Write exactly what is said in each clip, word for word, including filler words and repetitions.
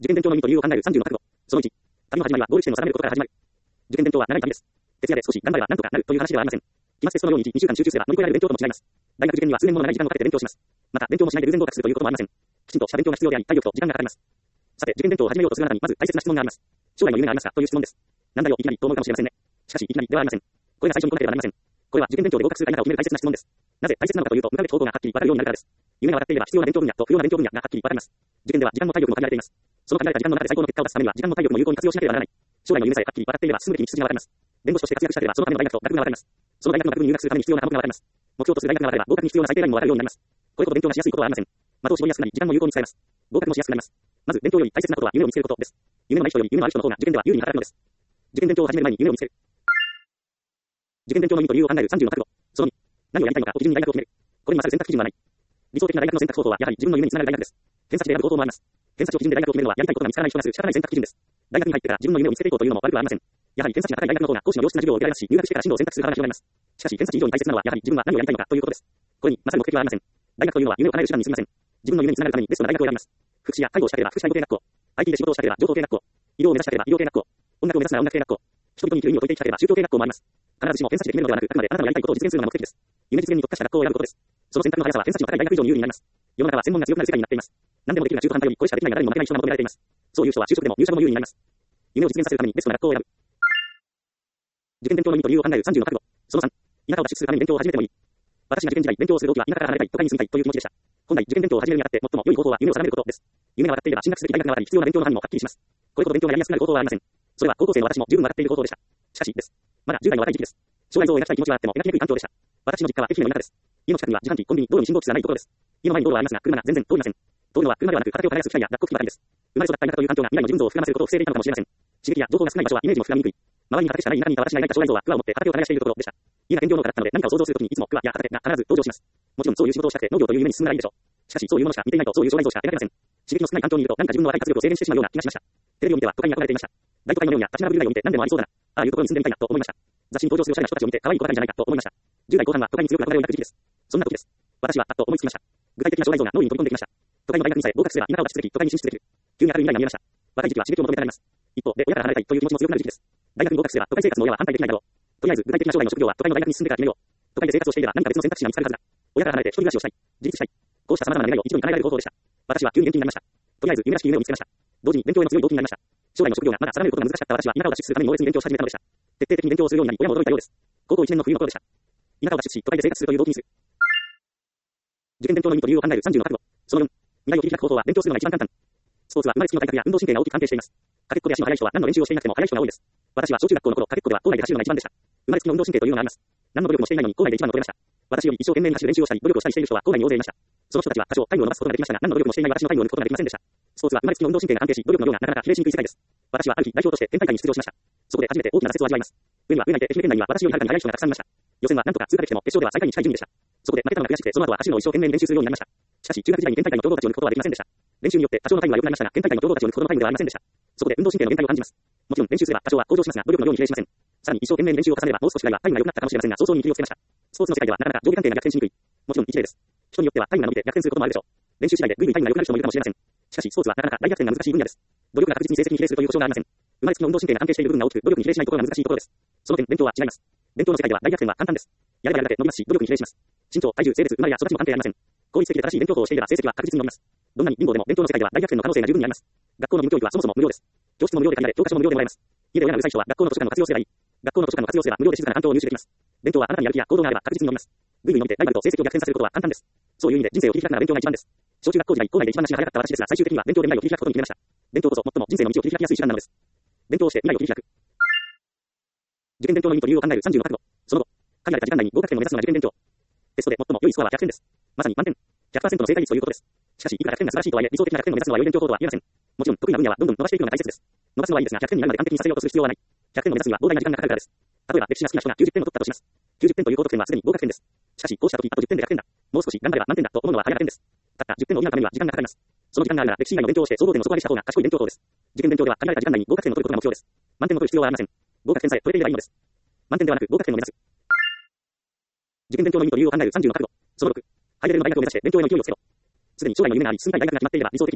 受験勉強の意味と理由を考えるさんじゅうの覚悟。そのいち、旅の始まりはゴール地点を定めることから始まる。受験勉強は長い旅です。徹夜で少し頑張ればなんとかなるという話ではありません。期末テストのようにいち、にしゅうかん集中すれば乗り越えられる勉強とも違います。大学受験には数年もの長い時間をかけて勉強します。また、勉強もしないで偶然合格するということもありません。きちんとした勉強が必要であり、体力と時間がかかります。さて、受験勉強を始めようとするあなたにまず大切な質問があります。将来の夢がありますかという質問です。なんだよ、いきなりと思うかもしれませんね。しかし、いきなりではありません。これが最初に答えではなりません。これは受験勉強で合格するか否かを決める大切な質問です。なぜ大切なのかというと、向かうべき方向がはっきり分かるようになるからです。夢が分かっていれば必要な勉強分野と不要な勉強分野がはっきり分かります。受験では時間も体力も限られています。その限られた時間の中で最高の結果を出すためには時間も体力も有効に活用しなければならない。将来の夢さえはっきり分かっていれば進むべき道筋が分かります。弁護士として活躍したければそのための大学と学部が分かります。その大学の学部に入学するために必要な科目が分かります。目標とする大学が分かれば合格に必要な最低ラインも分かるようになります。これほど勉強がしやすいことはありません。的を絞りやすくなり時間も有効に使えます。合格もしやすくなります。まず勉強より大切なことは夢を見つけることです。夢のない人より夢のある人の方が受験では有利に働くのです。受験勉強を始める前に夢を見つける。受験勉強の意味と理由を考えるさんじゅうの覚悟。そのに、何をやりたいのかを基準に大学を決める。これに勝る選択基準はない。理想的な大学の選択方法はやはり自分の夢につながる大学です。偏差値で選ぶ方法もあります。偏差値を基準で大学を決めるのはやりたいことが見つからない人がする仕方ない選択基準です。大学に入ってから自分の夢を見つけていこうというのも悪くはありません。やはり偏差値が高い大学の方が講師の良質な授業を受けられますし、入学してから進路を選択する幅が広がります。しかし偏差値以上に大切なのはやはり自分が何をやりたいのかということです。これに勝る目的はありません。大学というのは夢を叶える手段に過ぎません。自分の夢につながるためにベストな大学を選びます。福祉や介護をしたければ福祉介護系学校、アイティー で仕事をしたければ情報系学校、医療を目指したければ医療系学校、音楽を目指すなら音楽系学校、人々に生きる意味を解いていきたければ宗教系学校もあります。必ずしも偏差値で決めるのではなく、あくまであなたのやりたいことを実現するのが目的です。夢実現に特化した学校を選ぶことです。その選択の速さは偏差値の高い大学以上に有利になります。世の中は専門が強くなる世界になっています。何でもできるが中途半端よりこれしかできないが誰にも負けない人が求められています。そういう人は就職でも入社でも有利になります。夢を実現させるためにベストな学校を選ぶ。受験勉強の意味と理由を考えるさんじゅうの覚悟。そのさん、田舎を脱出するために勉強を始めてもいい。私が受験時代勉強をする動機は田舎から離れたい、都会に住みたいという気持ちでした。本来受験勉強を始めるにあたって最も良い方法は夢を定めることです。夢が分かっていれば進学すべき大学が分かり必要な勉強の範囲もはっきりします。これほど勉強がやりやすくなる方法はありません。それは高校生の私も十分分かっている方法でした。しかしです。まだじゅう代の若い時期です。将来像を描きたい気持ちはあっても描きにくい環境でした。私の実家は駅の田舎です。家の近くには自販機、コンビニ、道路に信号機がないところです。家の前に道路はありますが車が全然通りません。通るのは車ではなく畑を耕す機械や脱穀機ばかりです。生まれ育った田舎という環境が未来の自分像を膨らませることを防いでいたのかもしれません。刺激や情報が少ない場所はイメージも膨らみにくい。周りに畑しかない田舎にいた私が描いた将来像は桑を持って畑を耕しているところでした。家が兼業農家だったので何かを想像するときにいつも桑や畑が必ず登場します。もちろんそういう仕事をしたくて農業という夢に進むならいいでしょう。しかしそういうものしか見ていないとそういう将来像しか描けません。刺激の少ない環境にいると何か自分の若い活力を制限してしまうような気がしました。テレビを見ては都会に憧れていました。大都会のように立ち並ぶビル街を見て何でもありそうだな。ああいうところに住んでみたいなと思いました。雑誌に登場するおしゃれな人たちを見て可愛い子ばかりじゃないかと思いました。じゅう代後半は都会に強く憧れを抱く時期です。そんな時です。私はパッと思いつきました。具体的な将来像が脳裏に飛び込んできました。都会の大学にさえ合格すれば田舎を脱出でき、都会に進出できる。急に明るい未来が見えました。若い時期は刺激を求められます。一方で親から離れたいという気持ちも強くなる時期です。大学に合格すれば都会生活の親は反対できないだろう。とりあえず具体的な将来の職業は都会の大学に進んでから決めよう。都会で生活をしていれば何か別の選択肢が見つかるはずだ。親から離れて一人暮らしをしたい。自立したい。こうした様々な願いを一度に叶えられる方法でした。私は急に元気になりました。とりあえず夢らしき夢を見つけました。同時に勉強への強い動機になりました。将来の職業がまだ定めることが難しかった私は田舎を脱出するために猛烈に勉強し始めたのでした。徹底的に勉強をするようになり親も驚いたようです。高校いちねんの冬の頃でした。田舎を脱出し、都会で生活するという動機にする。受験勉強の意味と理由を考えるさんじゅうの覚悟。そのよん、未来を切り開く方法は勉強するのが一番簡単。スポーツは生まれつきの体格や運動神経が大きく関係しています。かけっこで足の速い人は何の練習をしていなくても速い人が多いです。私は小中学校の頃、かけっこでは校内で走るのが一番でした。生まれつきの運動神経というのがあります。何の努力もしていないのに校内で一番を取れました。私より一生懸命に走る練習をしたり、努力をしたりしている人は校内に大勢いました。その人たちは多少タイムを伸ばすことができましたが、何の努力もしていない私のタイムを抜くことができませんでした。スポーツは生まれつきの運動神経が安定し、努力の量がなかなか比例しにくい世界です。私はある日代表として県大会に出場しました。そこで初めて大きな挫折を味わいます。上には上内で愛媛県内には私よりはるかに速い人がたくさんいました。予選は何とか通過できても決勝では最下位に近い順位でした。そこで負けたのが悔しくて、その後は走るのを一生懸命に練習するようになりました。しかし中学時代に県大会の強豪たちを抜くことはできませんでした。練習によって多少のタイムは良くなりましたが、県大会の強豪たちを抜くほどのタイムではありませんでした。そこで運動神経の限界を感じます。もちろん練習すれば多少は向上しますが、努力の量に比例しません。さらに一生懸命に練習を重ねればもう少しぐらいはタイムが良くなったかもしれませんが、早々に切りをつけました。スポーツの世界ではなかなか上下関係が逆転しにくい。もちろん一例です。人によってはタイムが伸びて逆転することもあるでしょう。練習次第でぐいぐいタイムが良くなる人もいるかもしれません。しかしスポーツはなかなか大逆転が難しい分野です。努力が確実に成績に比例するという保証がありません。生まれつきの運動神経が安定している部分が大きく、努力に比例しないところが難しいところです。その点、勉強は違います。勉強の世界では大逆転は簡単です。やればやるだけ伸びますし、努力に比例します。身長、体重、性別、生まれや育ちも関係ありません。効率的で正しい勉強法をしていれば成績は確実に伸びます。どんなに貧乏でも勉強の世界では大逆転の可能性が十分にあります。学校の義務教育はそもそも無料です。教室も無料で借りられ、教科書も無料でもらえます。家で親がうるさい人は学校の図書館を活用すればいい。学校の図書館を活用すれば無料で静かな環境を入手できます。勉強はあなたにやる気や行動があれば確実に伸びます。ぐいぐい伸びてライバルと成績を逆転させることは簡単です。そういう意味で人生を切り開くなら勉強が一番です。小中学校時代、校内で一番足が速かった私ですが、最終的には勉強で未来を切り開くことに決めました。勉強こそ最も人生の道を切り開きやすい手段なのです。勉強をして未来を切り開く。受験勉強の意味と理由を考えるさんじゅうの覚悟。その後、限られた時間内に合格点を目指すのが受験勉強。テストで最も良いスコアはひゃくてんです。まさに満点。ひゃくパーセント の正解率ということです。しかし、いくらひゃくてんが素晴らしいとはいえ、理想的なひゃくてんを目指すのは良い勉強法とは言えません。もちろん、得意な分野はどんどん伸ばしていくのが大切です。伸ばすのはいいですが、ひゃくてんになるまで完璧にさせようとする必要はない。ひゃくてんを目指すには膨大な時間がかかるからです。例えば、歴史が好きな人がきゅうじゅってんを取ったとします。きゅうじゅってんという高得点はすでに合格点です。しかし、こうした時、あとじゅってんでひゃくてんだ。もう少し頑張れば満点だと思うのは早点です。たったじゅってんを補うためには時間がかかります。その時間があるなら、歴史以外の勉強をして総合点の底上げした方が賢い勉強法です。受験勉強では限られた時間内に合格点を取ることが目標です。満点を取る必要はありません。合格点さえ取れていればいいのです。満点ではなく合格点を目指す。受験勉強の意味と理由を考えるさんじゅうの覚悟。そのろく、ハイレベルの大学を目指して勉強への勢いをつけろ。すでに将来の夢があり、進みたい大学が決まっていれば理想的です。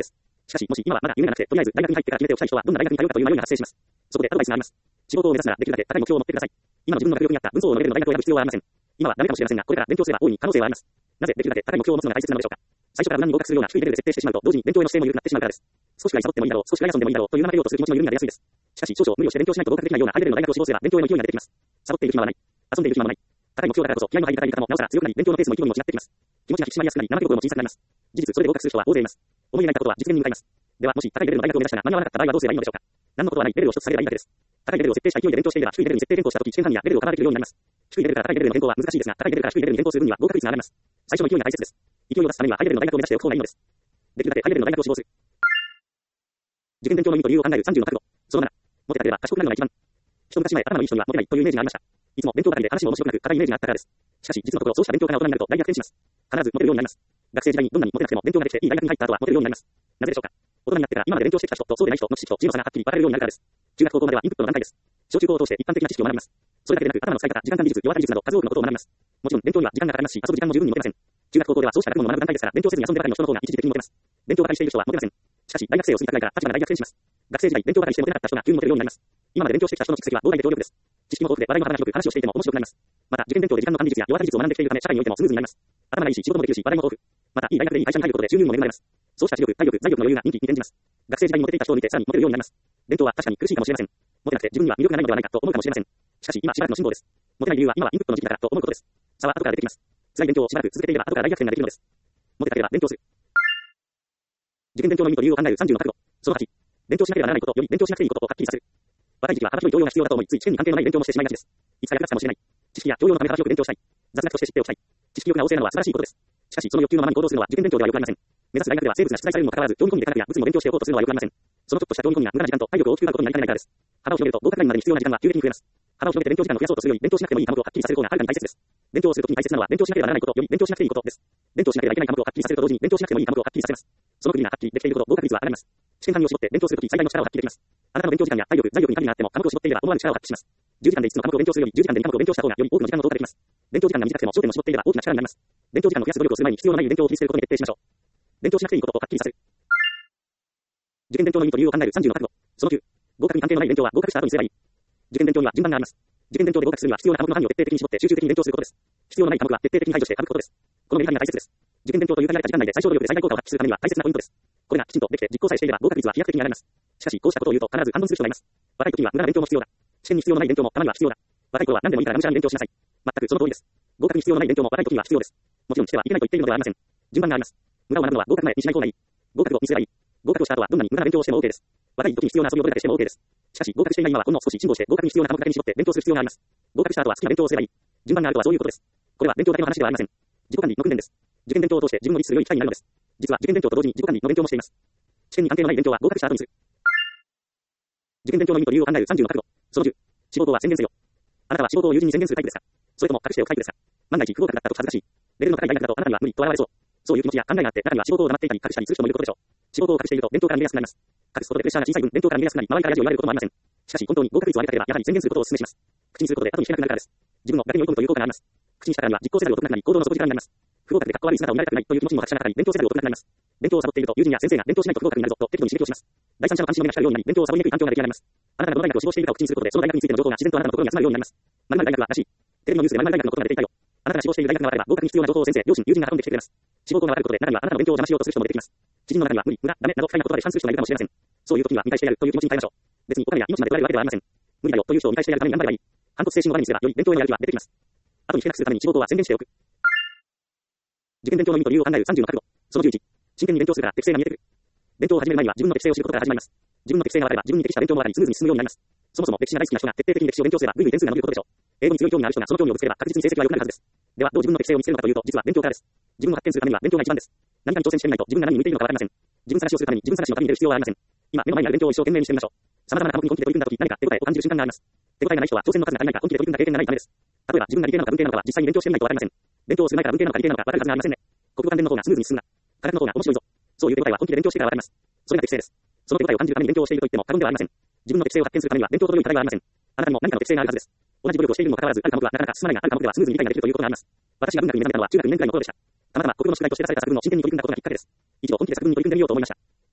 しかし、もし今はまだ夢がなくて、とりあえず大学に入ってから決めておきたい人はどんな大学に通うかという迷いが発生します。そこでアドバイスがあります。志望校を目指すならできるだけ高い目標を持ってください。今の自分の学力に合った文章を述べるの大学を選ぶ必要はありません。今はダメかもしれませんが、これから勉強すれば大いに可能性はあります。なぜできるだけ高い目標を持つのが大切なのでしょうか。最初から無難に合格するような低いレベルで設定してしまうと、同時に勉強への姿勢も緩くなってしまうからです。少しくらいサボってもいいだろう、少しくらい遊んでもいいだろうという怠けようとする気持ちの緩みが出やすいです。しかし、少々無理をして勉強しないと合格できないようなハイレベルの大学を志望すれば勉強への勢いが出てきます。サボっている暇はない。遊んでいる暇はない。高い目標だからこそ気合の入り方もなおさら強くなり、勉強のペースも勢いも違ってきます。気持ちが引き締まりやすくなり、怠け心も小さくなります。事実、それで合格する人は大勢います。思い描いたことは実現に向かいます。では、もし高いレベルの大学を目指したが間に合わなかった場合はどうすればいいのでしょうか。何のことはないレベルを一つ下げればいいだけです。高いレベルを設定した勢いで勉強していれば低いレベルに設定変更したとき、試験範囲やレベルをカバーできるようになります。低いレベルから高いレベルの変更は難しいですが、高いレベルから低いレベルに変更する分には合格率が上がります。最初の勢いが大切です。勢いを出すためにはハイレベルの大学を目指しておく方がいいのです。できるだけハイレベルの大学を志望する。受験勉強の意味と理由を考えるさんじゅうの角度。そのなな、モテたければ賢くなるのが一番。一昔前、頭のいい人にはモテないというイメージがありました。いつも勉強ばかりで話も面白くなく硬いイメージがあったからです。しかし、実のところそうした勉強家が大人になると大逆転します。必ずモテるようになります。学生時代にどんなにモテなくても勉強ができていい大学に入った後はモテるようになります。なぜでしょうか。大人になってから今まで勉強してきた人とそうでない人の知識と知能差がはっきり分かれるようになるからです。中学高校まではインプットの段階です。小中高を通して一般的な知識を学びます。それだけでなく頭の使い方、時間管理術、弱技術など数多くのことを学びます。もちろん勉強には時間がかかりますし、遊ぶ時間も十分に持てません。中学高校ではそうした学問を学ぶ段階ですから、勉強せずに遊んでばかりの人の方が一時的にモテます。勉強ばかりしている人はモテません。しかし、大学生を過ぎたくらいから立場が大逆転します。学生時代勉強ばかりしてモテなかった人が急にモテるようになります。今まで勉強してきた人の蓄積は膨大で強力です。知識も豊富で話題の幅が広く話をしていても面白くなります。また、受験勉強で時間の管理術や弱技術を学んできているため、社会においてもスムーズになります。頭がいいし、仕事もできるし、話題も豊富。また、いい大学でいい会社に入ることで収入も恵まれます。そうした知力、体力、財力の余裕が人気に転じます。学生時代にモテていた人を見てさらにモテるようになります。勉強は確かに苦しいかもしれません。モテなくて自分には魅力がないのではないかと思うかもしれません。しかし、今しばらくの辛抱です。モテない理由は今はインプットの時期だからと思うことです。差は後から出てきます。辛い勉強をしばらく続けていれば後から大逆転ができるのです。モテたければ勉強する。受験勉強の意味と理由を考えるさんじゅうの角度。そのはち、勉強しなければならないことより勉強しなくていいことをはっきりさせる。若い時期は幅広い教養が必要だと思い、つい試験に関係のない勉強もしてしまいがちです。いつか役立つかもしれない。知識や教養のため幅広く勉強したい。雑学として知っておきたい。知識欲が旺盛なのは素晴らしいことです。しかし、その欲求のままに行動するのは受験勉強ではよくありません。目指す大学では生物が出題されるにもかかわらず、興味込みで科学や物理も勉強しておこうとするのはよくありません。そのちょっとした興味込みが無駄な時間と体力を大きく奪うことになりかねないからです。幅を広げると合格ラインまでに必要な時間は急激に増えます。幅を広げて勉強時間を増やそうとするより、勉強しなくてもいい科目をはっきりさせる方がはるかに大切です。勉強をするときに大切なのは、勉強しなければならないことより勉強しなくていいことです。勉強しなければいけない科目をはっきりさせると同時に、勉強しなくてもいい科目をはっきりさせます。その国がはっきりできているほど合格率は上がります。試験範囲を絞って勉強するとき最大の力を発揮できます。あなたの勉強時間や体力、財力に限りがあっても科目を絞っていれば思わぬ力を発揮します。じゅうじかんでいつつの科目を勉強するよりじゅうじかんでに科目を勉強した方がより多くの時間の投下できます。勉強時間が短くても焦点を絞っていれば大きな力になります。勉強時間の増やす努力をする前に必要のない勉強を切り捨てることに徹底しましょう。勉強しなくていいことをはっきりさせる。受験勉強の意味と理由を考えるさんじゅうの角度。そのきゅう、合格に関係のない勉強は合格した後にすればいい。受験勉強には順番があります。受験勉強で合格するには必要な科目の範囲を徹底的に絞って集中的に勉強することです。必要のない科目は徹底的に排除して省くことです。このメリハリが大切です。受験勉強という限られた時間内で最小努力で最大効果を発揮するためには大切なポイントです。これがきちんとできて実行さえしていれば合格率は飛躍的に上がります。しかし、こうしたことを言うと必ず反論する人がいます。若い時には無駄な勉強も必要だ。試験に必要のない勉強もたまには必要だ。若い頃は何でもいいからがむしゃらに勉強しなさい。全くその通りです。合格に必要のない勉強も若い時には必要です。もちろんしてはいけないと言っているのではありません。順番があります。無駄を学ぶのは合格前にしない方がいい。合格後にすればいい。合格をした後はどんなに無駄な勉強をしても OK です。若い時に必要な遊びをどれだけしても OK です。しかし合格していない今はほんの少し辛抱して合格に必要な科目だけに絞って勉強する必要があります。合格した後は好きな勉強をすればいい。順番があるとはそういうことです。これは勉強だけの話ではありません。自己管理の訓練です。受験勉強を通して自分を律する良い機会になるのです。実は受験勉強と同時に自己管理の勉強もしています。試験に関係のない勉強は合格した後にする。受験勉強の意味と理由を考えるさんじゅうの角度。そのじゅう、志望校は宣言せよ。あなたは志望校を友人に宣言するタイプですか。それとも隠しておくタイプですか。万が一不合格だったと恥ずかしい。レベルの高い大学だとあなたには無理と現れそう。そういう気持ちや考えがあって中には志望校を黙っていたり隠したりする人もいることでしょう。志望校を隠していると勉強から逃げやすくなります。隠すことでプレッシャーが小さい分勉強から逃げやすくなり周りからヤジを言われることもありません。しかし本当に合格率を上げたければやはり宣言することをお勧めします。口にすることで後に引けなくなるからです。自分の逆に追い込むという効果があります。口にしたからには実行せざるを得なくなり行動の底力になります。不合格でかっこ悪い姿を見られたくないという気持ちも隠しながらに勉強せざるを得なくなります。勉強をサボっていると友人や先生が勉強しないと不合格になるぞと適度に刺激をします。第三者の監視の目が光るようになり勉強をサボりにくい環境が出来上がります。あなたがどの大学を志望しているかを口にすることでその大学についての情報が自然とあなたの心に集まるようになります。〇〇大学はらしい。テレビのニュースで〇〇大学のことが出ていたよ。あなたが志望している大学が分かれば合格に必要な情報を先生、両親、友人が運んできてくれます。志望校が分かることで中にはあなたの勉強を邪魔しようとする人も出てきます。知人の中には無理、無駄、ダメなど不快な言葉で批判する人がいるかもしれません。そういう時には見返してやるという気持ちに変えましょう。別にお金や命まで取られるわけではありません。無理だよという人を見返してやるために頑張ればいい。反骨精神を我慢にすればより勉強へのやる気は出てきます。後に引けなくするために志望校は宣言しておく。受験勉強の意味と理由を考えるさんじゅうの角度。そのじゅういち、真剣に勉強するから適性が見えてくる。勉強を始める前には自分の適性を知ることから始まります。自分の適性が分かれば自分に適した勉強も分かりスムーズに進むようになります。そもそも歴史が大好きな人が徹底的に歴史を勉強すればぐいぐい点数が伸びることでしょう。英語に強い興味がある人がその興味をぶつければ確実に成績が良くなるはずです。ではどう自分の適性を見つけるのかというと実は勉強からです。自分を発展するためには勉強が一番です。何かに挑戦してみないと自分が何に向いているのか分かりません。自分探しをするために自分探しの旅に出る必要はありません。今目の前にある勉強を一生懸命にしてみましょう。様々な科目に本気で取り組んだ時何か手応えを感じる瞬間があります。手応えがない人は挑戦の数が足りないか本気で取り組んだ経験がないためです。例えば自分が理系なのか文系なのかは実際に勉強してみないと分かりません。勉強をする前から文系なのか理系なのか分かるはずがありませんね。国語関連の方がスムーズに進むな。科学の方が面白いぞ。そういう手応えは本気で勉強してから分かります。それが適性です。その手応えを感じるために勉強をしていると言っても過言ではありません。自分の適性を発見するためには勉強という課題はありません。あなたにも何かの適性があるはずです。同じ努力をしているにもかかわらずある科目はなかなか進まないがある科目ではスムーズに理解ができるということがあります。私が文学に目覚めたのは中学にねんくらいの頃でした。たまたま国語の宿題として出された作文の真剣に取り組んだことがきっかけです。一度本気で作文に取り組んでみようと思いました。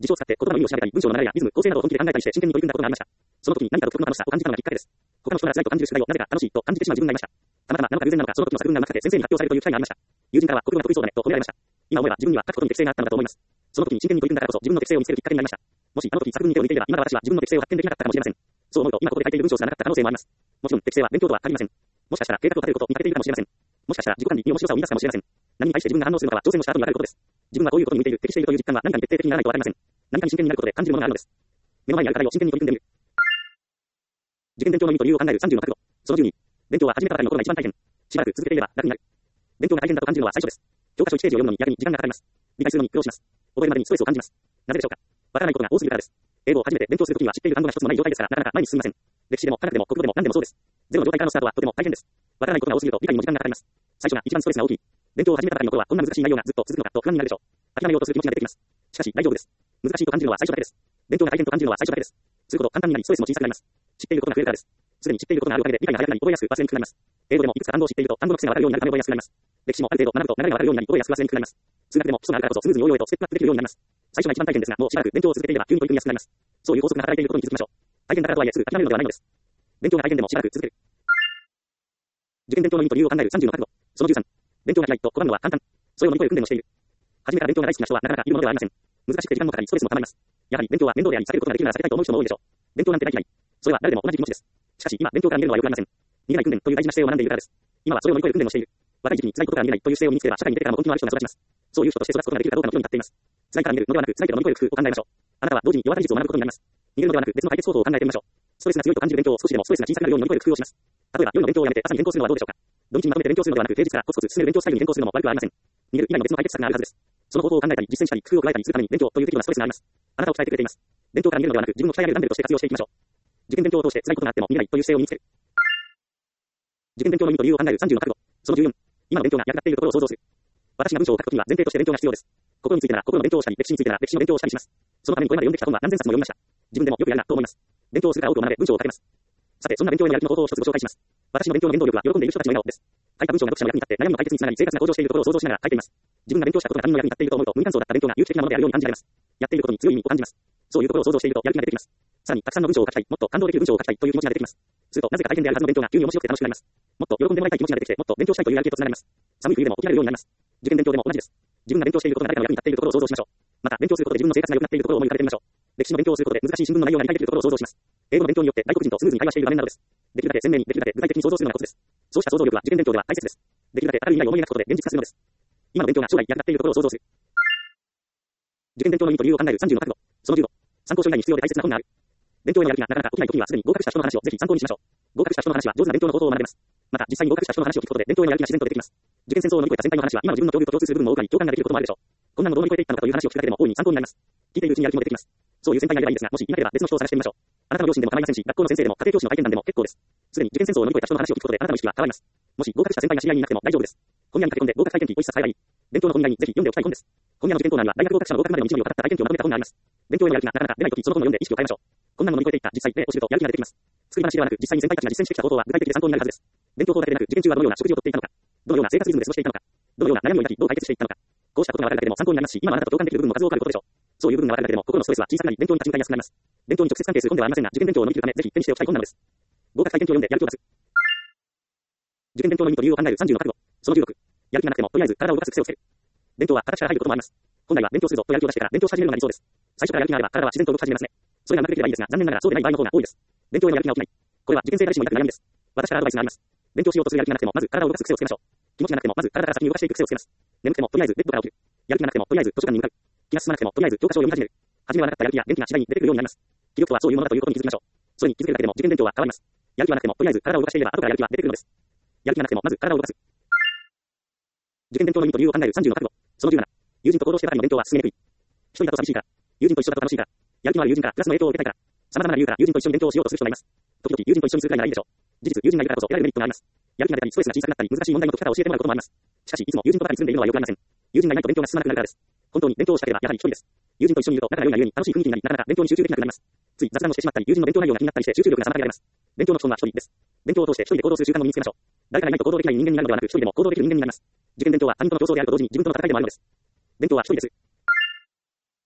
辞書を使って言葉の意味を調べたり、文章の流れやリズム、構成などを本気で考えたりして真剣に取り組んだことがありました。その時に何か独特の楽しさを感じたのがきっかけです。他の人が辛いと感じる宿題をなぜか楽しいと感じてしまう自分がいました。たまたまなのか偶然なのか、その時の作文がうまくて先生に発表されるという機会がありました。友人からは国語が得意そうだねと褒められました。今思えば自分には書くことに適性があったのだと思います。その時に真剣に取り組んだからこそ自分の適性を見つけるきっかけになりました。もしあの時作文に手を抜いていれば今の私は自分の適性を発見できなかったかもしれません。そう思うと今ここで書いている文章すらなかった可能性もあります。もちろん適性は勉強とは限りません。もしかしたら計画を立てることに欠けているかもしれません。もしかしたら自己管理に面白さを見出すかもしれません。何に対して自分が反応するのかは挑戦をした後に分かることです。自分はこういうことに向いている、適しているという実感は何かに徹底的にならないと分かりません。何かに真剣になることで感じるものがあるのです。目の前にある課題を真剣に取り組んでみる。受験勉強の意味と理由を考えるさんじゅうの角度。そのじゅうに、勉強は始めたばかりの頃が一番大変。しばらく続けていれば楽になる。勉強が大変だと感じるのは最初です。教科書いちページを読むのに逆に時間がかかります。理解するのに苦労します。覚えるまでにストレスを感じます。なぜでしょうか。わからないことが多すぎるからです。英語を初めて勉強するときには知っている単語が一つもない状態ですから、なかなか前に進みません。歴史でも科学でも国語でも何でもそうです。ゼロの状態からのスタートはとても大変です。わからないことが多すぎると理解にも時間がかかります。最初が一番ストレスが大きい。勉強を始めたばかりの頃はこんな難しい内容がずっと続くのかと不安になるでしょう。諦めようとする気持ちが出てきます。しかし大丈夫です。難しいと感じるのは最初だけです。勉強が大変と感じるのは最初だけです。するほど簡単になりストレスも小さくなります。知っていることが増えるからです。すでに知っていることがあるおかげで理解が早くなり覚えやすく忘れにくくなります。英語でもいくつか単語を知っていると単語の癖がわかるようになるため覚えやすくなります。歴史もある程度学ぶと流れがわかるようになり覚えやすく忘れにくくなります。数学でも基礎があるからこそスムーズに応用へとステップアップできるようになります。最初が一番大変ですが、もうしばらく勉強を続けていれば急に取り組みやすくなります。そういう法則が働いていることに気づきましょう。大変だからとはいえすぐ諦めるのではないのです。勉強が大変でもしばらく続ける。受験勉強の意味と理由を考えるさんじゅうの角度。そのじゅうさん、勉強が嫌いと拒むのは簡単。それを乗り越える訓練をしている。始めたら勉強が大好きな人はなかなかいるものではありません。難しくて時間もかかりストレスもたまります。やはり勉強は面倒であり避けることができるなら避けたいと思う人も多いでしょう。勉強なんて大嫌い。それは誰でも同じ気持ちです。しかし今勉強から逃げるのは良くありません。逃げない訓練という大事な姿勢を学んでいるからです。今はそれを乗り越える訓練をしている。若い時期に辛いことから逃げないという姿勢を身につければ社会に出てからも根気のある人が育ちます。そういう人として育つことができるかどうかの岐路に立っています。辛いから逃げるのではなく辛いけど乗り越える工夫を考えましょう。あなたは同時に弱い技術を学ぶことになります。逃げるのではなく別の解決方法を考えてみましょう。ストレスが強いと感じる勉強を少しでもストレスが小さくなるように乗り越える工夫をします。例えば夜の勉強をやめて朝に転校するのはどうでしょうか。土日にまとめて勉強するのではなく平日からコツコツ進める勉強スタイルに変更するのも悪くはありません。逃げる以外の別の解決策があるはずです。その方法を考えたり実践したり工夫を加えたりするために勉強という適度なストレスがあります。あなたを鍛えてくれています。勉強から逃げるのではなく自分の鍛えられるダンベルとして活用していきましょう。受験勉強を通して辛いことがあっても逃げないという姿勢を身につける。受験勉強の意味と理由を考えるさんじゅうの角度。そのじゅうよん、今の勉強が役立っているところを想像する。私が文章を書くときには前提として勉強が必要です。心についてなら心の勉強をしたり、歴史についてなら歴史の勉強をしたりします。そのためにこれまで読んできた本は何千冊も読みました。自分でもよくやるなと思います。勉強をするから多くを学べ文章を書けます。さて、そんな勉強へのやる気の方法を一つご紹介します。私の勉強の原動力は喜んでいる人たちの笑顔です。書いた文章が読者の役に立って悩みの解決につながり生活が向上しているところを想像しながら書いています。自分が勉強したことが他人の役に立っていると思うと無理感想だった勉強が有機的なものであるように感じられます。やっていることに強い意味を感じます。そういうところを想像しているとやる気が出てきます。さらにたくさんの文章を書きたい、もっと感動できる文章を書きたいという気持ちが出てきます。するとなぜか大変であるはずの勉強が急に面白くて楽しくなります。もっと喜んでもらいたい気持ちが出てきて、もっと勉強したいというやる気とつながります。寒い冬でも起きられるようになります。受験勉強でも同じです。自分が勉強していることが誰かの役に立っているところを想像しましょう。また勉強することで自分の生活が良くなっているところを思い浮かべてみましょう。歴史の勉強をすることで難しい新聞の内容が理解できるところを想像します。英語の勉強によって外国人とスムーズに会話している場面などです。できるだけ鮮明にできるだけ具体的に想像するのがコツです。そうした想像力は受験勉強では大切です。できるだけ明るい未来を思い描くことで現実化するのです。今の勉強が将来役立っているところを想像する。受験勉強の意味と理由を考えるさんじゅうの角度。そのじゅうご、参考書以外に必要で大切な本がある。勉強にやる気がなかなか起きないときにはすでに合格した人の話をぜひ参考にしましょう。合格した人の話は上手な勉強の方法を学べます。また実際に合格した人の話を聞くことで勉強へのやる気が自然と出てきます。受験戦争を乗り越えた先輩の話は今の自分の境遇と共通する部分も多くあり共感ができることもあるでしょう。こんなのどう乗り越えていったのかという話を聞くだけでも大いに参考になります。聞いているうちにやる気も出てきます。そういう先輩がいればいいですが、もしいなければ別の人を探してみましょう。あなたの両親でも構いませんし、学校の先生でも家庭教師の体験談でも結構です。すでに受験戦争を乗り越えた人の話を聞くことであなたの意識は変わります。もし合格した先輩が知り合いになっても大丈夫です。本屋に駆け込んで合格体験記を一冊買えばいい。勉強の本以外にぜひ読んでおきたい本です。本屋の受験コーナーには大学合格者の合格までの道のりを語った体験記をまとめた本があります。勉強へのやる気がなかなか出ないとき、その本を読んで意識を変えましょう。こんなの乗り越えていった実際例を知るとやる気が出てきます。作り話ではなく実際に先輩たちが実践してきた方法は具体的で参考になるはずです。勉強法だけでなく受験中はどのような食事をとっていたのか、どのような生活リズムで過ごしていたのか、どのような悩みを抱きどう解決していったのか、こうしたことが分かるだけでも参考になりますし、今あなたと共感できる部分も数多くあることでしょう。そういう部分が分かるだけでも心のストレスは小さくなり勉強に立ち向かいやすくなります。勉強に直接関係する本ではありませんが、受験勉強を乗り切るためぜひ手にしておきたい本なのです。合格体験記を読んでやる気を出す。受験勉強の意味と理由を考えるさんじゅうの角度。そのじゅうろく、やる気がなくてもとりあえず体を動かす癖をつける。勉強は形から入ることもあります。本来は勉強するぞとやる気を出してから勉強し始めるのが理想です。最初からやる気があれば体は自然と動き始めますね。それがうまくできればいいんですが、残念ながらそうでない場合の方が多いです。勉強へのやる気が起きない。これは受験生誰しも抱く悩みです。私からアドバイスがあります。勉強しようとするやる気がなくてもまず体を動かす癖をつけましょう。気持ちがなくてもまず体から先に動かしていく癖をつけます。眠くてもとりあえずベッドから起きる。やる気がなくてもとりあえず図書館に向かう。気が進まなくてもとりあえず教科書を読み始める。初めはなかったやる気や元気が次第に出てくるようになります。気力とはそういうものだということに気づきましょう。それに気づけるだけでも受験勉強は変わります。やる気がなくてもとりあえず体を動かしていれば後からやる気は出てくるのです。やる気がなくてもまず体を動かす。受験勉強の意味と理由を考えるさんじゅうの角度。そのじゅうなな、友人と行動してばかりの勉強は進めにくい。一人だと寂しいから。友人と一緒だと楽しいから。やる気のある友人からプラスの影響を受けたいから。様々な理由から友人と一緒に勉強をしようとする人がいます。時々友人と一緒にするくらいならいいでしょう。事実、友人がいるからこそ得られるメリットがあります。やる気が出たり、ストレスが小さくなったり、難しい問題の解き方を教えてもらうこともあります。しかし、いつも友人とばかり住んでいるのは良くありません。友人がいないと勉強が進まなくなるからです。本当に勉強をしたければやはり一人です。友人と一緒にいると仲が良いがゆえに楽しい雰囲気になり、なかなか勉強に集中できなくなります。つい雑談をしてしまったり、友人の勉強内容が気になったりして集中力が妨げられます。勉強の基本は一人です。勉強を通して一人で行動する習慣を身につけましょう。誰かがいないと行動できない人間になるのではなく、一人でも行動できる人間になります。受験勉強は他人との競争であると同時に自分との戦いでもあるのです。勉強は一人です。受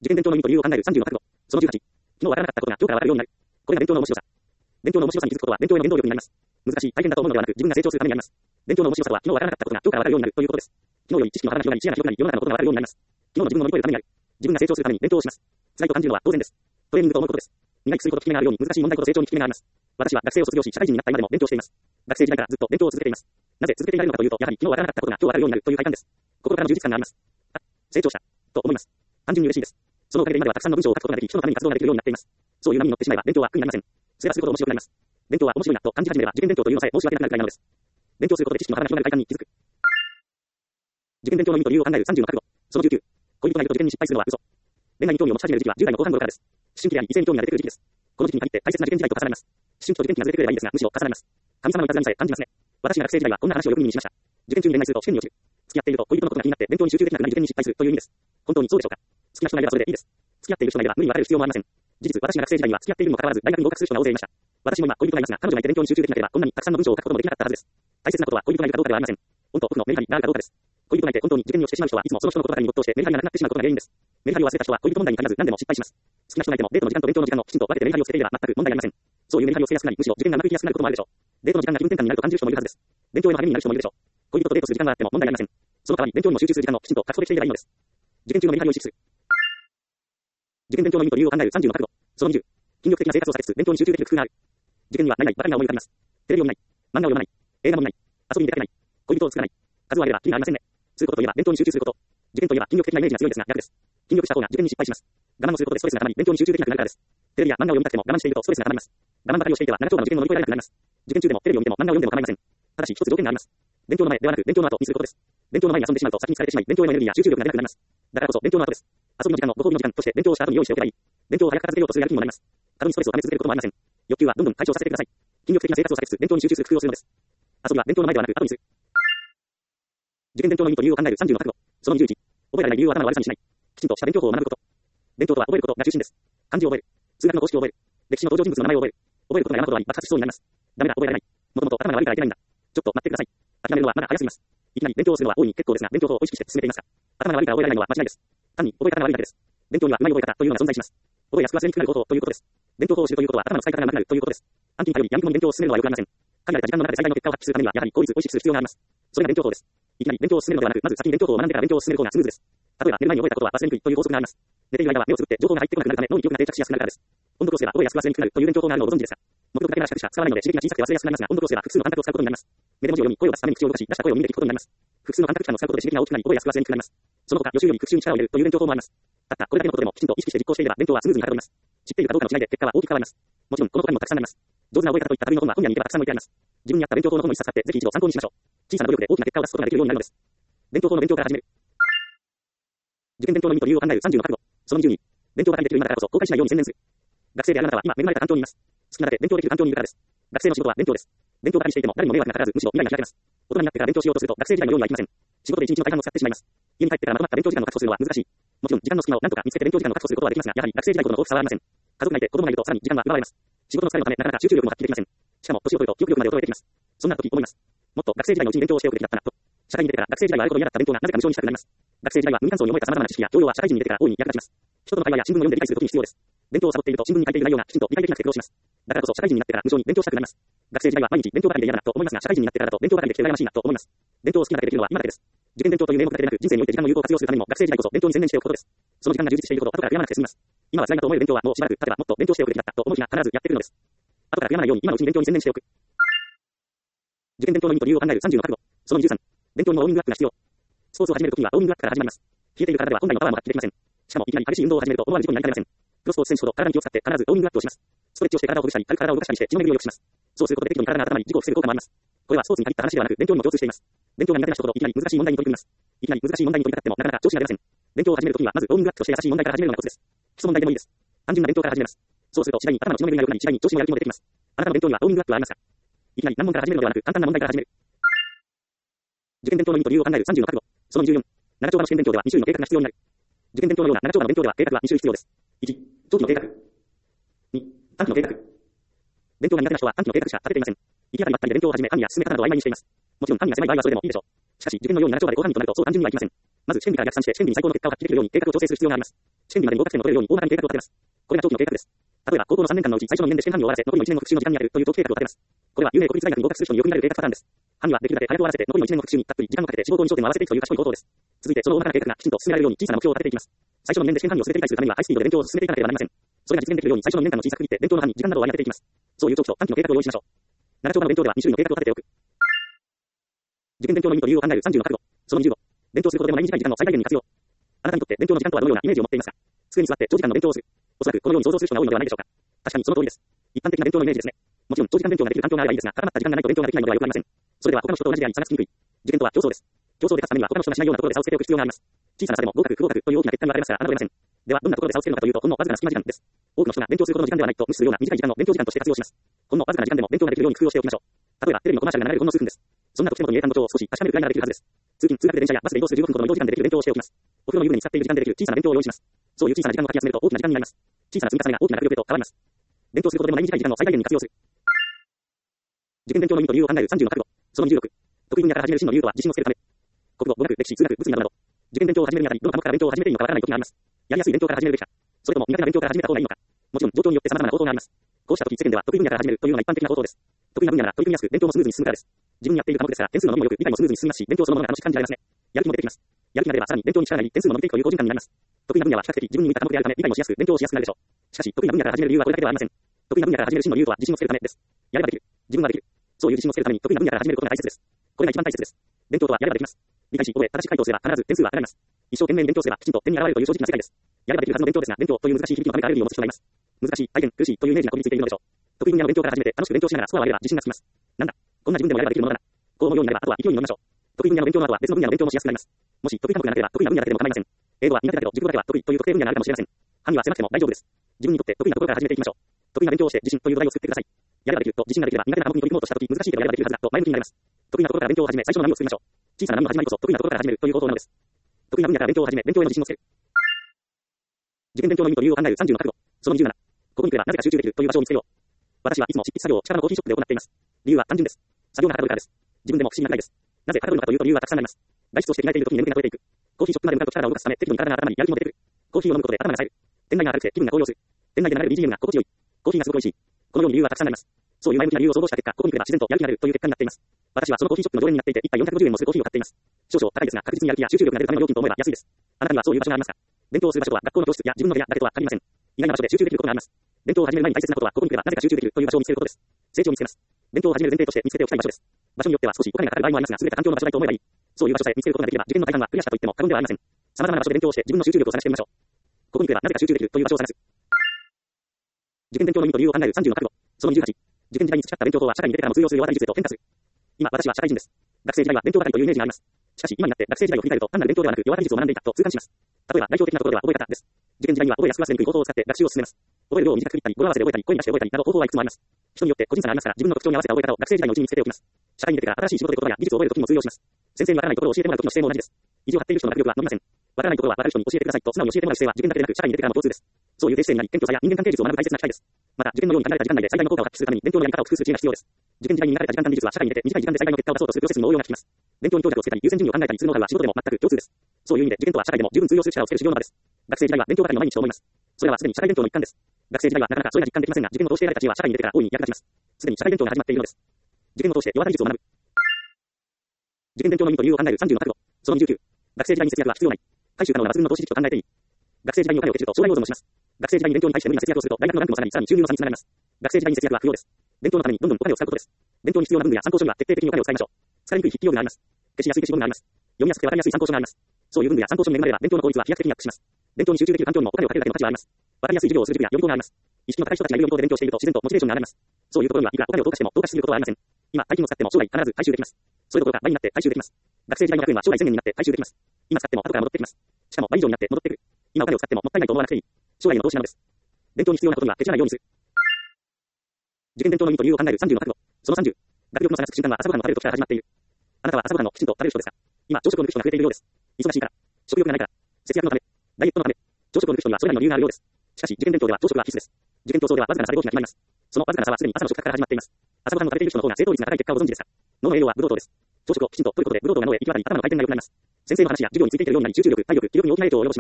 受験勉強の意味と理由を考えるさんじゅうの覚悟。そのじゅうはち。昨日わからなかったことが今日からわかるようになる。これが勉強の面白さ。勉強の面白さに気づくことは勉強への原動力になります。難しい、大変だと思うのではなく、自分が成長するためにあります。勉強の面白さとは昨日わからなかったことが今日からわかるようになるということです。昨日より知識の幅が広がり、視野が広がり、世の中のことがわかるようになります。昨日の自分を乗り越えるためにある。自分が成長するために勉強をします。辛いと感じるのは当然です。トレーニングと思うことです。苦い薬ほど効き目があるように難しい問題ほど成長に効き目があります。私は学生を卒業し社会人になった今でも勉強しています。学生時代からずっと勉強を続けています。なぜ続けていられるのかというと、やはり昨日わからなかったことが今日わかるようになるという快感です。心からの充実感があります。あ、成長したと思います。単純に嬉しいです。そのおかげで今ではたくさんの文章を書くことができ、人のために活動ができるようになっています。そういう波に乗ってしまえば勉強は苦になりません。すればするほど面白くなります。勉強は面白いなと感じ始めれば受験勉強というのさえ申し訳なくなるくらいなのです。勉強することで知識の幅が広がる快感に気づく。受験勉強の意味と理由を考えるさんじゅうの覚悟。そのじゅうきゅう。恋人がいると受験に失敗するのは嘘。恋愛に興味を持ち始める時期はじゅう代の後半頃からです。思春期であり異性に興味が出てくる時期です。この時期に限って大切な受験時代と重なります。思春期と受験期がずれてくればいいですが、むしろ重なります。神様のいたずらにさえ感じますね。私が学生時代はこんな話をよく耳にしました。受験中に恋愛すると試験に落ちる。付き合っていると恋人のことが気になって勉強に集中できなくなり受験に失敗するという意味です。本当にそうでしょうか。好きな人がいればそれでいいです。付き合っている人がいれば無理に別れる必要もありません。事実、私が学生時代には付き合っているにもかかわらず大学に合格する人が大勢いました。私も今恋人がいますが、彼女がいて勉強に集中できなければこんなにたくさんの文章を書くこともできなかったはずです。大切なことは恋人がいるかどうかではありません。オンとオフのメリハリがあるかどうかです。恋人がいて本当に受験に落ちてしまう人はいつもその人のことばかりに没頭してメリハリがなくなってしまうことが原因です。メリハリを忘れた人は恋人問題に限らず何でも失敗します。好きな人がいてもデートの時間と勉強の時間をきちんと分けてメリハリをつけていれば全く問題ありません。そういうメリハリをつけやすくなり、むしろ受験がうまくいきやすくなることもあるでしょう。デートの時間が気分転換になると感じる人もいるはずです。勉強への励みになる人もいるでしょう。恋人とデートする時間があっても問題ありません。その代わり勉強にも集中する時間をきちんと確保できていればいいのです。受験中のメリハリを意識する。受験勉強の意味と理由を考えるさんじゅうの覚悟。そのにじゅう。筋力的な生活をされつつ勉強に集中できる工夫がある。受験にはないないばかりが思い浮かびます。テレビを見ない。漫画を読まない。映画も見ない。遊びに出かけない。恋人を作らない。数を挙げればキリがありませんね。することといえば勉強に集中すること。受験といえば筋力的なイメージが強いですが逆です。筋力した方が受験に失敗します。我慢をすることでストレスが溜まり勉強に集中できなくなるからです。テレビや漫画を読みたくても我慢しているとストレスが溜まります。我慢ばかりをしていては長丁場の受験を乗り越えられなくなります。受験中でもテレビを見ても漫画を読んでも構いません。ただし一つ条件があります。勉強の前ではなく勉強の後にすることです。勉強の前に遊んでしまうと先に疲れてしまい勉強へのエネルギーや集中力が出なくなります。だからこそ勉強の後です。遊びの時間のご褒美の時間として勉強をした後に用意しておけばいい。勉強を早く片付けようとするやる気にもなります。過度にストレスを溜め続けることもありません。欲求はどんどん解消させてください。筋力的な生活をされつつ勉強に集中する工夫をするのです。遊びは勉強の前ではなく後にする。受験勉強の意味と理由を考えるさんじゅうの覚悟。そのにじゅういち。覚えられない理由を頭の悪さにしない。きちんとした勉強法を学ぶこと。勉強とは覚えることが中心です。漢字を覚える。数学の公式を覚える。歴史の登場人物の名前を覚える。覚えることが山ほどあり爆発しそうになります。ダメだ、覚えられない。もともと頭が悪いからいけないんだ。ちょっと待ってください。諦めるのはまだ早すぎます。いきなり勉強をするのは大いに結構ですが、勉強法を意識して進めていますか。頭が悪いから覚えられないのは間違いです。単に覚え方が悪いだけです。勉強には上手い覚え方というのが存在します。覚えやすく忘れにくくなる方法ということです。勉強法を知るということは頭の使い方が上手くなるということです。暗記に頼り闇雲に勉強を進めるのはよくありません。限られた時間の中で最大の結果を発揮するためにはやはり効率を意識する必要があります。それが勉強法です。いきなり勉強を進めるのではなく、まず先に勉強法を学んでから勉強を進める方がスムーズです。例えば寝る前に覚えたことは忘れにくいという法則があります。寝ている間は目をつぶって情報が入ってこなくなるため脳に記憶が定着しやすくなるからです。温度クロスでは覚えやすく忘れにくくなるという勉強法があるのをご存知ですか。目標だけなら視覚しか使わないので刺激が小さくて忘れやすくなりますが、温度クロスでは複数の感覚を使うことになります。目で文字を読み、声を出すために口を動かし、出した声を耳で聞くことになります。複数の感覚器官を使うことで刺激が大きくなり、覚えやすく忘れにくくなります。その他、予習より復習に力を入れるという勉強法もあります。たったこれだけのことでもきちんと意識して実行していれば勉強はスムーズにはかどります。知っているかどうかの違いで結果は大きく変わります。もちろんこの他にもたくさんあります。上手な覚え方といった類の本は本屋に行けばたくさん置いてあります。自分に合った勉強法の本を一冊買ってぜひ一度参考にしましょう。小さな努力で大きな結果を出すことができるようになるのです。勉強法の勉強から始める。受験勉強の意味と理由を考えるさんじゅうの覚悟。そのにじゅうに。勉強ができる今だからこそ後悔しないように専念する。学生であるあなたは今恵まれた環境にいます。好きなだけ勉強できる環境にいるからです。学生の仕事は勉強です。勉強ばかりしていても誰にも迷惑がかからずむしろ未来が開けます。大人になってから勉強しようとすると学生時代のようにはいきません。仕事で一日の大半を使ってしまいます。家に帰ってからまとまった勉強時間の確保するのは難しい。もちろん時間の隙間を何とか見つけて勉強時間を確保することはできますが、やはり学生時代ほどの大きさはありません。家族がいて子供がいるとさらに時間は奪われます。仕事の疲れのためなかなか集中力も発揮できません。しかも年を取ると記憶力まで衰えてきます。そんな時思います。もっと学生時代のうちに勉強をしておくべきだったなと。社会に出てから学生時代はあること嫌だった勉強がなぜか無償にしたくなります。学生時代は無感想に思えた様々な知識や教養は社会人に出てから大いに役立ちます。人との会話や新聞を読んで理解することに必要です。勉強をサボっていると新聞に書いている内容がきちんと理解できなくて苦労します。だからこそ社会人になってから無償に勉強したくなります。学生時代は毎日勉強ばかりで嫌だなと思いますが、社会人になってからだと勉強ばかりできて羨ましいなと思います。勉強を好きなだけできるのは今だけです。受験勉強という名目だけでなく人生において時間の有効活用するためにも学生時代こそ勉強に専念しておくことです。その時間が充実しているほど後から悔やまなくて済みます。今は辛いなと思える勉強はもうしばらく経てばもっと勉強しておくべきだったと思う日が必ずやってくるのです。後から悔やまないように今のうちに勉強に専念しておく。受験勉強の意味と理由を考えるさんじゅうの覚悟。そのにじゅうさん。勉強にもウォーミングアップが必要。スポーツを始めるときにはウォーミングアップから始まります。冷えている体では本来のパワーも発揮できません。しかもいきなり激しい運動を始めると思わぬ事故になりかねません。プロスポーツ選手ほど体に気を使って必ずウォーミングアップをします。ストレッチをして体をほぐしたり、軽く体を動かしたりして血の巡りを良くします。そうすることで適度に体が温まり事故を防ぐ効果もあります。これはスポーツに限った話ではなく勉強にも共通しています。勉強が苦手な人ほどいきなり難しい問題に取り組みます。いきなり難しい問題に取り掛かってもなかなか調子が出ません。勉強を始めるときにはまずウォーミングアップとして優しい問題から始めるのがコツです。基礎問題でもいいです。単純な勉強から始めます。そうすると次第に頭の血の巡りが良くなり次第に調子もやる気も出てきます。あなたの勉強にはウォーミングアップはありますか。いきなり難問から始めるのではなく簡単な問題から始める。受験勉強の意味と理由を考えるさんじゅうの覚悟。そのにじゅうよん。長丁場の試験勉強ではに週の計画が必要になる。受験勉強のような長丁場の勉強では計画はに週必要です。いち、長期の計画。に、短期の計画。勉強が苦手な人は短期の計画しか立てていません。行き当たりばったりで勉強を始め、単位や進め方などを曖昧にしています。もちろん単位が狭い場合はそれでもいいでしょう。しかし受験のように長丁場で後半にとなるとそう単純にはいきません。まず試験日から逆算して試験日に最高の結果を発揮できるように計画を調整する必要があります。 試験日までに合格しても取れるように大まかに計画を立てます。これが長期の計画です。例えば、高校のさんねんかんのうち最初のにねんで試験範囲を終わらせ、残りのいちねんの復習の時間に充てるという長期計画を立てます。これは有名国立大学に合格する人によく見られる計画パターンです。範囲はできるだけ早く終わらせて、残りのいちねんの復習にたっぷり時間をかけて志望校に焦点を合わせていくという賢い行動です。続いて、その大まかな計画がきちんと進められるように小さな目標を立てていきます。最初のにねんで試験範囲を全て理解するためにはハイスピードで勉強を進めていかなければなりません。それが実現できるように最初のにねんかんの小さく切って勉強の範囲、時間などを割り当てていきます。そういう長期と短期の計画を用意しましょう。長丁場の勉強ではに種類の計画を立てておく。受験勉強の意味と理由を考えるさんじゅうの覚悟。そのにじゅうご。勉強することでもない短い時間を最大限に活用。あなたにとって勉強の時間とはどのようなイメージを持っていますか？机に座って長時間の勉強をする。おそらくこのように想像する人が多いのではないでしょうか。確かにその通りです。一般的な勉強のイメージですね。もちろん長時間勉強ができる環境があればいいですが、絡まった時間がないと勉強ができないのではよくありません。それでは他の人と同じであり差がつきにくい。受験とは競争です。競争で勝つためには他の人がしないようなところで差をつけておく必要があります。小さな差でも合格不合格という大きな結果がありますから侮れません。ではどんなところで差をつけるのかというと、ほんのわずかな隙間時間です。多くの人が勉強するほどの時間ではないと無視するような短い時間を勉強時間として活用します。ほんのわずかな時間でも勉強ができるように工夫をしておきましょう。例えばテレビのコマーシャルが流れるほんの数分です。そんな時手元に英単語帳を少し確かめるくらいならできるはずです。通勤通学で電車やバスで移動するじゅうごふんほどの移動時間でできる勉強をしておきます。お風呂の湯船に使っている時間でできる小さな勉強を用意します。そういう小さな時間をかき集めると大きな時間になります。小さな積み重ねが大きな学力へと変わります。勉強することでもない短い時間を最大限に活用する。受験勉強の意味と理由を考えるさんじゅうの覚悟。そのにじゅうろく。得意分野から始める真の理由とは自信をつけるため。国語、語学、歴史、数学、物理などなど。受験勉強を始めるにあたり、どの科目から勉強を始めていいのかわからない時があります。やりやすい勉強から始めるべきか。それとも苦手な勉強から始めた方がいいのか。もちろん状況によって様々な応答があります。こうした時世間では得意分野から始めるというのが一般的な応答です。得意な分野なら取り組みやすく勉強もスムーズに進むからです。自分にやっている科目ですから点数の伸びも良く理解もスムーズに進みますし、勉強そのものが楽しく感じられますね。やる気も出てきます。やる気が出ればさらに勉強に力が入り点数も伸びていくという好循環になります。得意な分野は比較的自分に向いた科目であるため理解もしやすく勉強をしやすくなるでしょう。しかし得意な分野から始める理由はこれだけではありません。得意な分野から始める真の理由とは自信をつけるためです。やればできる。自分はできる。そういう自信をつけるために得意な分野から始めることが大切です。これが一番大切です。勉強とはやればできます。理解し、覚え、正しい回答すれば必ず点数は上がります。一生懸命に勉強すればきちんと点に現れるという正直な世界です。やればできるはずの勉強ですが、勉強という難しい響きのためからアレルギーを持つ人がいます。難しい、大変、苦しいというイメージがこびりついているのでしょう。得意分野の勉強から始めて楽しく勉強しながらスコアを上げれば自信がつきます。なんだ、こんな自分でもやればできるものだな。こう思うようになればあとは勢いに乗りましょう。得意分野の勉強などは別の分野の勉強もしやすくなります。もし得意科目がなければ得意な分野だけでも構いません。英語は苦手だけど熟語だけは得意という特定分野があるかもしれません。範囲は狭くても大丈夫です。自分にとって得意なところから始めていきましょう。得意な勉強をして自信という土台を作ってください。やればできると自信ができれば苦手な科目に取り組もうとした時難しいけどやればできるはずだと前向きになります。得意なところから勉強を始め最初の波を作りましょう。小さな波の始まりこそ得意なところから始めるという行動なのです。得意な分野から勉強を始め勉強への自信をつける。受験勉強の意味と理由を考えるさんじゅうの覚悟。そのにじゅうなな。ここに来ればなぜか集中できるという場所を見つけよう。私はいつも執筆作業を力のコーヒーショップで行っています。理由は単純です。作業がはかどるからです。自分でも不思議なくらいです。なぜはかどるのかというと理由はたくさんあります。外出をして着替えている時に眠気が取れていく。コーヒーショップまで向かうと力を動かすため適度に体が温まりやる気も出てくる。コーヒーを飲むことで頭が冴える。店内が明るくて気分が高揚する。店内で流れる ビージーエム が心地よい。コーヒーがすごく美味しい。このように理由はたくさんあります。そういう前向きな理由を想像した結果、ここに来れば自然とやる気が出るという結果になっています。私はそのコーヒーショップの常連になっていて、一杯よんひゃくごじゅうえんもするコーヒーを買っています。少々高いですが、確実にやる気や集中力が出るための料金と思えば安いです。あなたにはそういう場所がありますか？勉強をする場所とは学校の教室や自分の部屋だけとは限りません。意外な場所で集中できることがあります。勉強を始める前に大切なことは、ここに来ればなぜか集中できるという場所を見つけることです。成長を見つけます。勉強を始める前提として見つけておきたい場所です。場所によっては少しお金がかかる場合もありますが、優れた環境の場所だと思えばいい。そういう場所さえ見つけることができれば、受験の大半はクリアしたと言っても過言ではありません。様々な場所で勉強をして自分の集中力を探してみましょう。ここに来ればなぜか集中できるという場所を探す。受験勉強の意味と理由を考えるさんじゅうの覚悟。そのにじゅうはち。受験時代に培った勉強法は社会に出てからも通用するよう技術へと変化する。今、私は社会人です。学生時代は勉強係というイメージがあります。しかし、今になって学生時代を振り返ると単なる勉強ではなく弱技術を学んでいたと痛感します。例えば代表的なところでは覚え方です。受験時代には覚えやすく忘れにくい方法を使って学習を進めます。覚える量を短く切ったり、語呂合わせで覚えたり、声に出して覚えたりなど方法はいくつもあります。人によって個人差がありますから、自分の特徴に合わせた覚え方を学生時代のうちに見つけておきます。社会に出てから新しい仕事で言葉や技術を覚えるときにも通用します。先生にわからないところを教えてもらうときの姿勢も同じです。意地を張っている人の学力は伸びません。わからないところはわかる人に教えてくださいと素直に教えてもらう姿勢は受験だけでなく社会に出てからも共通です。そういう低姿勢になり、謙虚さや人間関係術を学ぶ大切な機会です。また、受験のように限られた時間内で最大の効果を発揮するために勉強のやり方を工夫する知恵が必要です。受験時代に流れた時間短技術は社会に出て短い時間で最大の結果を出そうとするプロセスにも応用が利きます。勉強に強弱をつけたり優先順位を考えたりするノウハウは仕事でも全く共通です。そういう意味で受験とは社会でも十分通用する力をつける修行なのです。学生時代は勉強ばかりの毎日と思います。それはすでに社会勉強の一環です。学生時代はなかなかそれが実感できませんが、受験を通して得られた知恵は社会に出てから大いに役立ちます。すでに社会勉強が始まっているのです。受験を通して弱技術を学ぶ。受験勉強の意味と理由を考えるさんじゅうの覚悟。そのにじゅうきゅう。学生時代に節約は必要ない。回収可能な抜群の投資時期と考えていい。学生時代にお金をけると将来保存もします。学生時代に勉強に対して無理な節約をすると大学のランクも下がり、さらに収入の差につながります。学生時代に節約は不要です。勉強のためにどんどんお金を使うことです。勉強に必要な文具や参考書には徹底的にお金を使いましょう。使いにくい筆記用具があります。消しやすい消しゴムがあります。読みやすくてわかりやすい参考書があります。そういう文具や参考書に恵まれれば勉強の効率は飛躍的にアップします。勉強に集中できる環境にもお金をかけるだけの価値はあります。わかりやすい授業をする塾や予備校があります。意識の高い人たちがいる予備校で勉強していると自然とモチベーションが上がります。そういうところにはいくらお金を投下しても投下しすぎることはありません。今、大金を使っても将来必ず回収できます。それどころか倍になって回収できます。学生時代の学園は将来せんえんになって回収できます。今使っても後から戻ってきます。しかも倍以上になって戻ってくる。今お金を使ってももったいないと思わなくていい。将来の投資なのです。勉強に必要なことにはケチらないようにする。受験勉強の意味と理由を考えるさんじゅうの覚悟。そのさんじゅう。学力の差がつく瞬間は朝ごはんを食べる時から始まっている。あなたは朝ごはんをきちんと食べる人ですか？今、朝食を抜く人が増えているようです。忙しいから。食欲がないから。節約のため。ダイエットのため。朝食を抜く人にはそれなりの理由があるようです。しかし、受験勉強では朝食は必須です。受験競争ではわずかな差で大きな決まります。そのわずかな差はすでに朝の食卓から始まっています。朝ごはんを食べている人の方が正答率が高い結果をご存知ですか？脳の栄養はブドウ糖です。朝食をきちんと取ることでブドウ糖が脳へ行き渡り頭の回転が良くなります。先生の話や授業についていけるようになり集中力、体力、気力に大きな影響を及ぼします。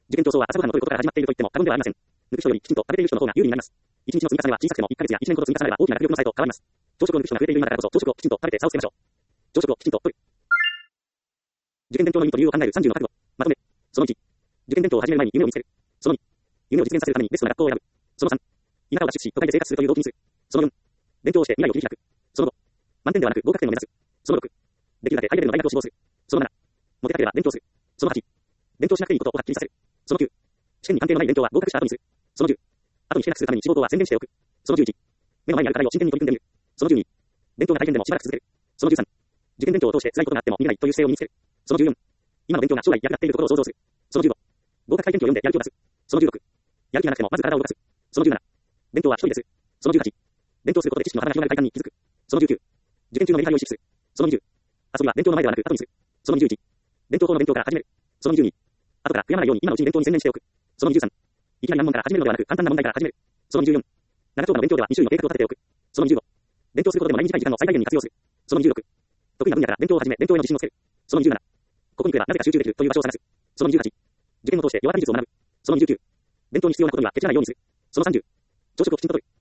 受験競争は朝ごはんを取ることから始まっていると言っても過言ではありません。抜く人よりきちんと食べている人の方が有利になります。一日の積み重ねは小さくてもいっかげつやいちねんほど積み重ねれば大きな学力の差へと変わります。朝食を抜く人が増えている今だからこそ朝食をきちんと食べて差をつけましょう。朝食をきちんと取る。受験勉強の意味と理由を考えるさんじゅうの覚悟。まとめ。そのいち。受験勉強を始める前に夢を見つける。そのに。夢を実現させるためにベストな学校を選ぶ。そのさん。田舎を脱出し、都会で生活するという動機にする。そのよん。勉強をして未来を切り開く。そのご。満点ではなく合格点を目指す。そのろく。できるだけハイレベルの大学を志望する。そのなな。モテたければ勉強する。そのはち。勉強しなくていいことをはっきりさせる。そのきゅう。試験に関係のない勉強は合格した後にする。そのじゅう。後に引けなくするために仕事は宣言しておく。そのじゅういち。目の前にある課題を真剣に取り組んでみる。そのじゅうに。勉強が大変でもしばらく続ける。そのじゅうさん。受験勉強を通して辛いことがあっても見ないという姿勢を身につける。そのじゅうよん。今の勉強が将来役立っているところを想像する。そのじゅうご。合格体験記を読んでやる気を出す。そのじゅうろく。やる気がなくてもまず体を動かす。そのじゅうなな。勉強は一人です。そのじゅうはち。勉強することで知識の幅が広がる快感に気づく。そのじゅうきゅう。受験中のメリハリを意識する。そのにじゅう。遊びは勉強の前ではなく後にする。そのにじゅういち。勉強法の勉強から始める。そのにじゅうに。後から悔やまないように今のうちに勉強に専念しておく。そのにじゅうさん。いきなり難問から始めるのではなく簡単な問題から始める。そのにじゅうよん。長丁場の勉強ではに週の計画を立てておく。そのにじゅうご。勉強することでもない短い時間を最大限に活用する。そのにじゅうろく。得意な分野から勉強を始め勉強への自信をつける。そのにじゅうなな。ここに来ればなぜか集中できるという場所を探す。そのにじゅうはち。受験を通して弱技術を学ぶ。そのにじゅうきゅう。勉強に必要なことにはケチらないようにする。そのさんじゅう。朝食をきちんととる。